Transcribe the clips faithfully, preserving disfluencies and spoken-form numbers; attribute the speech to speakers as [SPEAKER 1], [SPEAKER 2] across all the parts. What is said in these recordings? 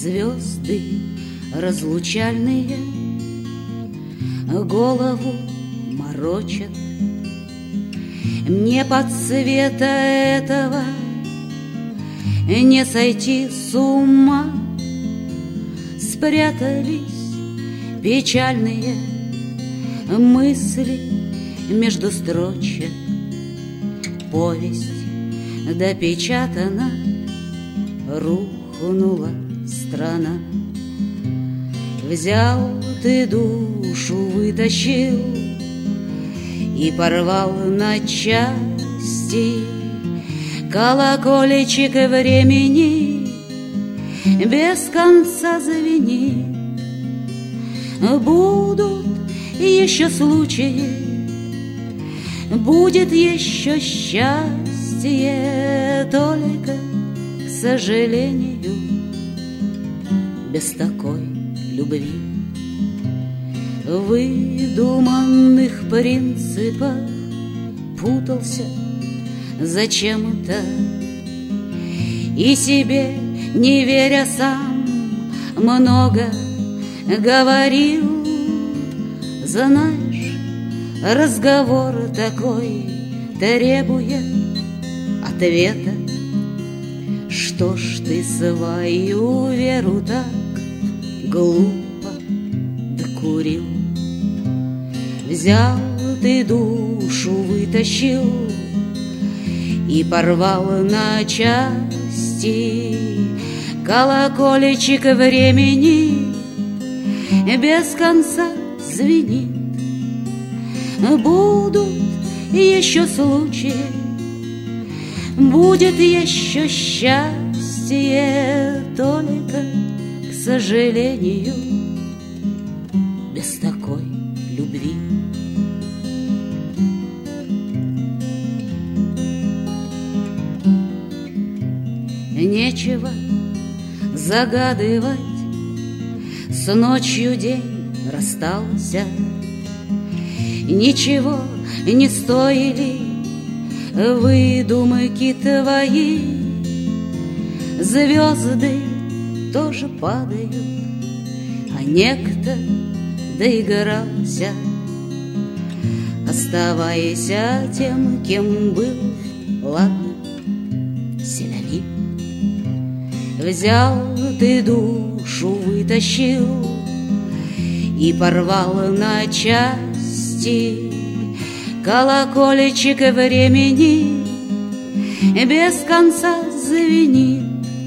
[SPEAKER 1] звезды разлучальные голову морочат. Мне под цвета этого не сойти с ума. Спрятались печальные мысли между строчек. Повесть допечатана, рухнула страна. Взял ты душу, вытащил и порвал на части. Колокольчик времени без конца звенит. Будут еще случаи, будет еще счастье, только, к сожалению, без такой любви. В выдуманных принципах путался зачем-то и себе, не веря сам, много говорил. Знаешь, разговор такой требует ответа. Что ж ты свою веру так глупо докурил? Взял ты душу, вытащил и порвал на части. Колокольчик времени без конца звенит. Будут еще случаи, будет еще счастье, только, к сожалению, без такой любви. Нечего загадывать, с ночью день расстался. Ничего не стоили выдумки твои. Звезды тоже падают, а некто доигрался. Оставайся тем, кем был, ладно, селяви. Взял ты душу, вытащил и порвал на части. Колокольчик времени без конца звенит.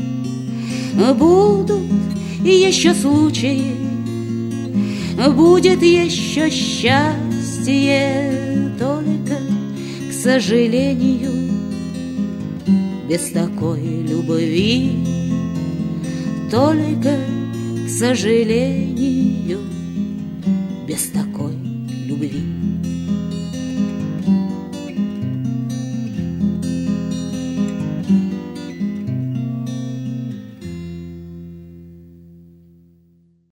[SPEAKER 1] Будут еще случаи, будет еще счастье, только, к сожалению, без такой любви, только, к сожалению.